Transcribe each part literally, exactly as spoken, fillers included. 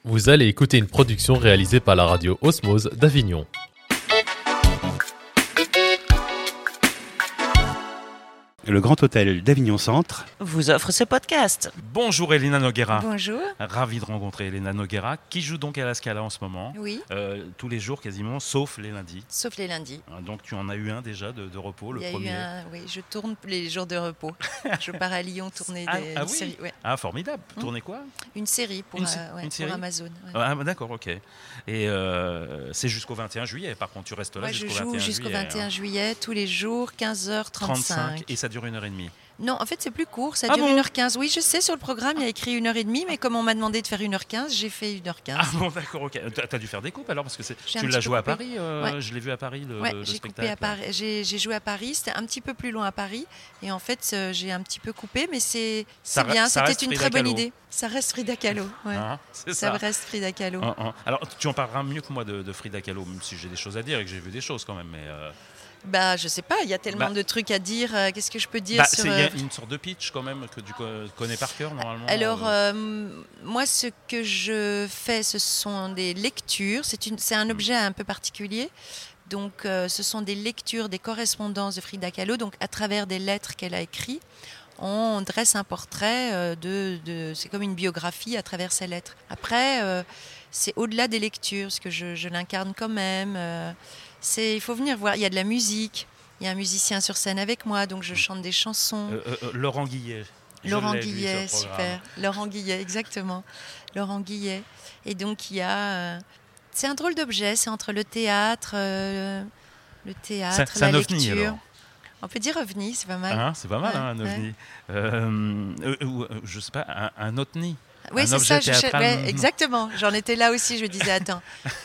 Vous allez écouter une production réalisée par la radio Osmose d'Avignon. Le Grand Hôtel d'Avignon Centre vous offre ce podcast. Bonjour Elena Noguera. Bonjour. Ravi de rencontrer Elena Noguera, qui joue donc à la Scala en ce moment. Oui. Euh, tous les jours quasiment, sauf les lundis. Sauf les lundis. Donc tu en as eu un déjà de, de repos, le Il y a premier. eu un, oui, je tourne les jours de repos. Je pars à Lyon tourner ah, des, ah une oui. série. Ouais. Ah formidable. Hum. Tourner quoi? Une série pour, une, euh, ouais, une pour série Amazon. Ouais. Ah d'accord, ok. Et euh, c'est jusqu'au vingt et un juillet. Par contre, tu restes là Ouais, jusqu'au je joue vingt et un jusqu'au juillet. vingt et un hein. juillet, tous les jours, quinze heures trente-cinq. trente-cinq et ça dure une heure et demie. Non, en fait, c'est plus court, ça Ah dure bon une heure quinze. Oui, je sais, sur le programme, il y a écrit une heure trente, mais comme on m'a demandé de faire une heure quinze, j'ai fait une heure quinze. Ah bon, d'accord, ok. T'as, t'as dû faire des coupes alors parce que c'est, J'ai un tu petit l'as peu joué à coupé. Paris. Euh, Ouais. Je l'ai vu à Paris le, Ouais, le j'ai, spectacle. coupé à Paris, j'ai, j'ai joué à Paris, c'était un petit peu plus loin à Paris, et en fait, euh, j'ai un petit peu coupé, mais c'est, Ça c'est re- bien, ça c'était reste une Frida très bonne Kahlo. idée. Ça reste Frida Kahlo. Ouais. Hein, c'est ça. ça. reste Frida Kahlo. Hein, hein. Alors, tu en parleras mieux que moi de, de Frida Kahlo, même si j'ai des choses à dire et que j'ai vu des choses quand même. Mais euh... Bah, je sais pas, il y a tellement Bah, de trucs à dire. euh, Qu'est-ce que je peux dire bah, sur. c'est, il y a euh, une sorte de pitch quand même que tu co- connais par cœur normalement. Alors, euh. euh, moi, ce que je fais, ce sont des lectures. C'est, une, c'est un objet un peu particulier. Donc, euh, ce sont des lectures, des correspondances de Frida Kahlo. Donc, à travers des lettres qu'elle a écrites, on dresse un portrait euh, de, de. C'est comme une biographie à travers ces lettres. Après, euh, c'est au-delà des lectures, parce que je, je l'incarne quand même. Euh, c'est, il faut venir voir. Il y a de la musique. Il y a un musicien sur scène avec moi, donc je chante des chansons. Euh, euh, euh, Laurent Guillet. Je Laurent l'ai vu Guillet, sur le programme. super. Laurent Guillet, exactement. Laurent Guillet. Et donc, il y a... euh, c'est un drôle d'objet, c'est entre le théâtre, euh, le théâtre, C'est- c'est la un ovni, lecture. alors. On peut dire ovni, c'est pas mal. Hein, c'est pas mal, Ouais, hein, un ovni. Euh, euh, ou, euh, je sais pas, un, un otni. oui, un c'est objet ça, je cher- théâtral. ouais, exactement. J'en étais là aussi, je me disais, attends,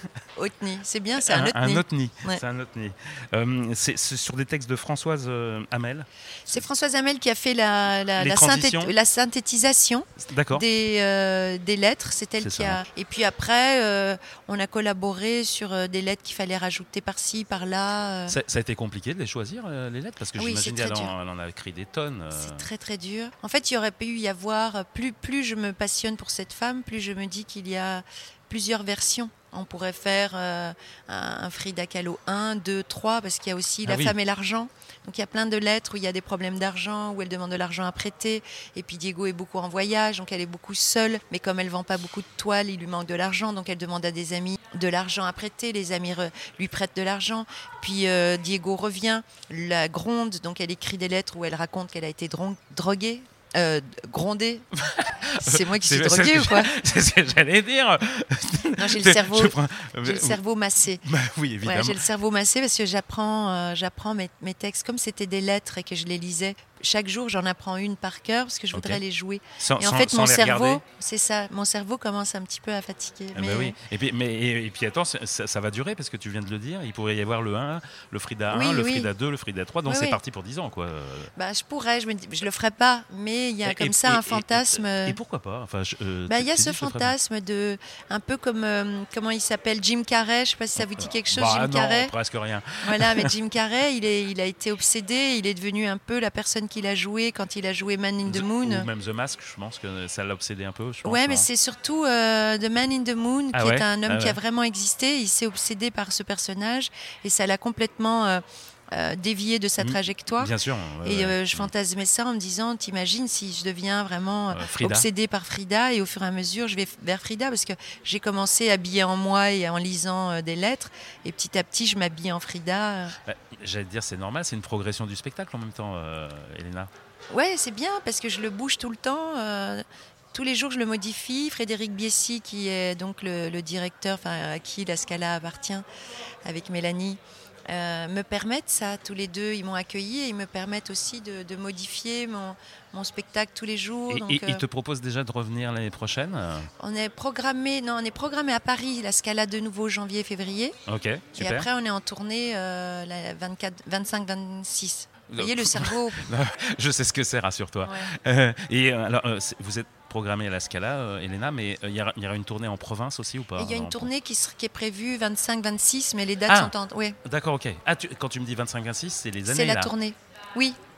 otni, c'est bien, c'est un, un otni. otni. Ouais. C'est un otni. Euh, c'est, c'est sur des textes de Françoise euh, Hamel. C'est Françoise Hamel qui a fait la, la, Les la, transitions. synthé- la synthétisation D'accord. des, euh, des lettres. C'est elle C'est qui ça. a. Et puis après, euh, on a collaboré sur euh, des lettres qu'il fallait rajouter par-ci, par-là. euh. Ça, ça a été compliqué de les choisir, euh, les lettres, parce que Ah oui, j'imagine c'est qu'elle très en, elle en a écrit des tonnes. euh. C'est très très dur. En fait, il y aurait pu y avoir, plus, plus je me passionne pour cette femme, plus je me dis qu'il y a plusieurs versions. On pourrait faire euh, un, un Frida Kahlo un, deux, trois, parce qu'il y a aussi Ah La oui. femme et l'argent. Donc il y a plein de lettres où il y a des problèmes d'argent, où elle demande de l'argent à prêter. Et puis Diego est beaucoup en voyage, donc elle est beaucoup seule. Mais comme elle vend pas beaucoup de toiles, il lui manque de l'argent, donc elle demande à des amis de l'argent à prêter. Les amis re- lui prêtent de l'argent. Puis euh, Diego revient, la gronde, donc elle écrit des lettres où elle raconte qu'elle a été dron- droguée. Euh, grondée. C'est moi qui suis C'est- c'est droguée ce ou que quoi? C'est ce que j'allais dire. Non, j'ai le cerveau, Je prends- j'ai le cerveau massé. Bah oui, Ouais, évidemment. j'ai le cerveau massé parce que j'apprends, euh, j'apprends mes, mes textes comme c'était des lettres et que je les lisais. Chaque jour, j'en apprends une par cœur parce que je voudrais Ok. les jouer. Sans, Et en sans- fait, sans mon les cerveau, regarder. c'est ça, mon cerveau commence un petit peu à fatiguer. Ah bah mais- oui. Et puis, mais, et, et puis attends, ça, ça- ça va durer parce que tu viens de le dire. Il pourrait y avoir le un, le Frida un, Oui, le oui. Frida deux, le Frida trois. Donc Oui, c'est oui. parti pour dix ans, quoi. Bah, je pourrais, je me dis, je le ferai pas, mais il y a Et- comme et- ça et- un et- fantasme. Et, et pourquoi pas enfin, je- euh, Bah, tu- il y a tu ce dis, je le ferai pas. fantasme de, un peu comme, euh, comment il s'appelle, Jim Carrey. Je sais pas si ça vous dit quelque chose, Bah Jim non, Carrey. presque rien. Voilà, mais Jim Carrey, il, est, il a été obsédé, il est devenu un peu la personne qu'il a joué quand il a joué Man in the The- Moon. Ou même The Mask, je pense que ça l'a obsédé un peu. Je pense, Ouais, mais non c'est surtout euh, The Man in the Moon, Ah qui ouais est un homme Ah qui a ouais. vraiment existé. Il s'est obsédé par ce personnage et ça l'a complètement euh, euh, dévié de sa Mm. trajectoire. Bien sûr. ouais, Et ouais. euh, je fantasmais ça en me disant, t'imagines si je deviens vraiment euh, Euh, Frida. obsédée par Frida et au fur et à mesure je vais f- vers Frida parce que j'ai commencé habillée en moi et en lisant euh, des lettres et petit à petit je m'habille en Frida. euh. Bah, j'allais te dire, c'est normal, c'est une progression du spectacle en même temps, euh, Elena. Ouais, c'est bien parce que je le bouge tout le temps. euh, tous les jours, je le modifie. Frédéric Biessy, qui est donc le, le directeur, enfin, à qui la Scala appartient, avec Mélanie, euh, me permettent ça. Tous les deux, ils m'ont accueilli et ils me permettent aussi de, de modifier mon, mon spectacle tous les jours. Et, donc, et euh, il te propose déjà de revenir l'année prochaine. on est programmé, non, on est programmé à Paris, la Scala de nouveau janvier-février. Ok, Et super. après, on est en tournée euh, la vingt-quatre, vingt-cinq, vingt-six. Vous voyez le cerveau. Je sais ce que c'est, rassure-toi. Ouais. Euh, et euh, alors, euh, c'est- vous êtes programmé à la Scala, euh, Elena, mais euh, il y, aura- il y aura une tournée en province aussi ou pas Et il y a une en- tournée qui, ser- qui est prévue vingt-cinq vingt-six, mais les dates Ah. sont en. Ouais, D'accord, ok. Ah, tu- quand tu me dis vingt-cinq vingt-six, c'est les années c'est la là. tournée. Oui,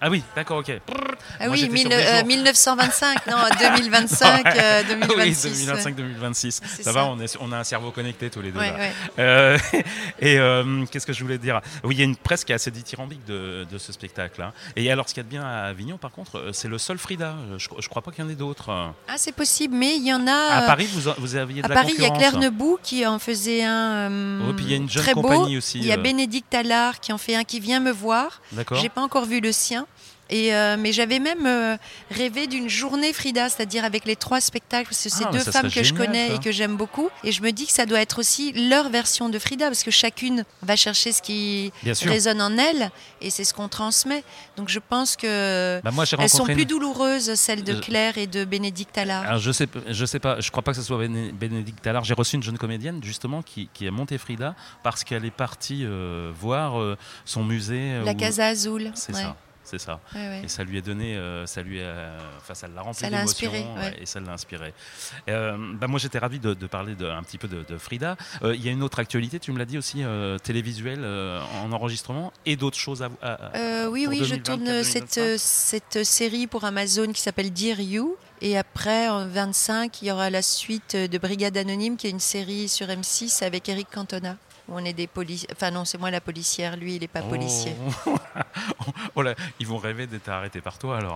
Ah oui, d'accord, ok. Ah Moi, oui, j'étais mille- sur des euh, jours. mille neuf cent vingt-cinq, non, deux mille vingt-cinq, euh, deux mille Oui, vingt-six. deux mille vingt-cinq deux mille vingt-six. C'est Ça, ça. va, on, est, on a un cerveau connecté tous les deux. Ouais, là. ouais. Euh, et euh, qu'est-ce que je voulais dire? Oui, il y a une presse qui est assez dithyrambique de, de ce spectacle. Hein. Et alors, ce qu'il y a de bien à Avignon, par contre, euh, c'est le seul Frida. Je ne crois pas qu'il y en ait d'autres. Ah, c'est possible, mais il y en a. À euh, Paris, vous, en- vous aviez de À la Paris, il y a concurrence. Claire Nebou qui en faisait un euh, Oh, puis il y a une jeune très beau. compagnie aussi, Il y a euh. Bénédicte Allard qui en fait un qui vient me voir. D'accord. J'ai pas encore vu le sien. Et euh, mais j'avais même euh, rêvé d'une journée Frida, c'est-à-dire avec les trois spectacles, parce que c'est Ah, mais deux ça femmes serait que je génial, connais ça. et que j'aime beaucoup. Et je me dis que ça doit être aussi leur version de Frida, parce que chacune va chercher ce qui Bien sûr. résonne en elle, et c'est ce qu'on transmet. Donc je pense que Bah, moi, j'ai elles sont rencontré plus une- douloureuses, celles de Je- Claire et de Bénédicte Allard. Alors, je sais, je sais pas, je crois pas que ce soit Béné- Bénédicte Allard. J'ai reçu une jeune comédienne justement qui, qui a monté Frida parce qu'elle est partie euh, voir euh, son musée. euh, La où- Casa Azul. C'est ouais. ça, c'est ça. Ouais, ouais. Et ça lui a donné, euh, ça lui a, enfin ça l'a rempli Ça l'a d'émotions, inspiré, ouais. ouais, et ça l'a inspiré. Euh, bah, moi j'étais ravi de, de parler de, un petit peu de, de Frida. Euh, Il y a une autre actualité, tu me l'as dit aussi, euh, télévisuelle euh, en enregistrement et d'autres choses à, à- à- Euh, oui, pour oui, je deux mille vingt-quatre, tourne cette, deux mille euh, cette série pour Amazon qui s'appelle Dear You. Et après, en vingt-cinq, il y aura la suite de Brigade Anonyme, qui est une série sur M six avec Eric Cantona. Où on est des policiers. Enfin, non, c'est moi la policière, lui, il n'est pas Oh. policier. Oh là, ils vont rêver d'être arrêtés par toi alors.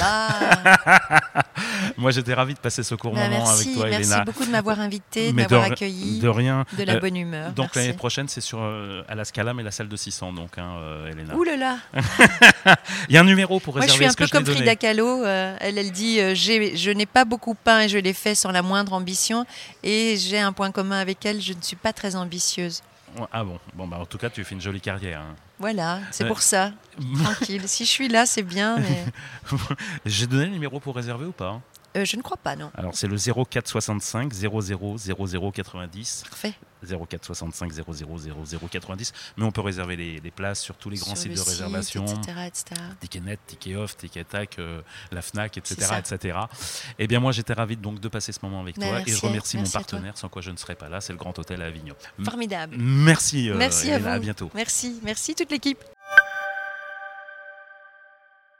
Ah, Moi j'étais ravi de passer ce court bah, moment merci, avec toi, merci Elena. beaucoup de m'avoir invité, de Mais m'avoir ri- accueilli, De rien. de la Euh, bonne humeur. Donc merci. l'année prochaine, c'est sur euh, à la Scala, mais la salle de six cents, donc, hein, euh, Elena. Ouh là là. Il y a un numéro pour Moi, je réserver. suis un est-ce que peu je l'ai comme donné Frida Kahlo. euh, elle, elle dit euh, j'ai- je n'ai pas beaucoup peint et je l'ai fait sans la moindre ambition. Et j'ai un point commun avec elle, je ne suis pas très ambitieuse. Ah bon, bon bah en tout cas tu fais une jolie carrière. hein. Voilà, c'est Ouais. pour ça. Tranquille. Si je suis là, c'est bien. Mais J'ai donné le numéro pour réserver ou pas hein? euh, je ne crois pas, non. Alors c'est le zéro quatre soixante-cinq zéro zéro zéro zéro quatre-vingt-dix. Parfait. zéro quatre soixante-cinq zéro zéro zéro zéro quatre-vingt-dix. Mais on peut réserver les, les places sur tous les grands Sur sites le de site, réservation. et cetera, et cetera. Ticketnet, Ticket Off, Ticket Tac, euh, la Fnac, et cetera, ça. et cetera. Eh bien, moi, j'étais ravi donc de passer ce moment avec Ben, toi merci et je à- remercie mon merci à toi. partenaire, sans quoi je ne serais pas là. C'est le Grand Hôtel à Avignon. M- Formidable. Merci, euh, Merci à Elena, vous. à bientôt. Merci, merci toute l'équipe.